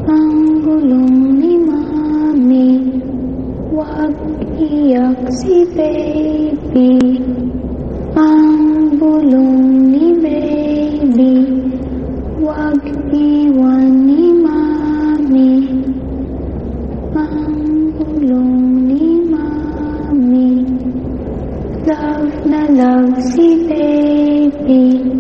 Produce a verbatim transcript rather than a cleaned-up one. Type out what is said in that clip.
Ang bulong ni Mami, wag iyak si baby. Ang bulong ni baby, wag iwan ni Mami. Ang bulong ni Mami, love na love si baby.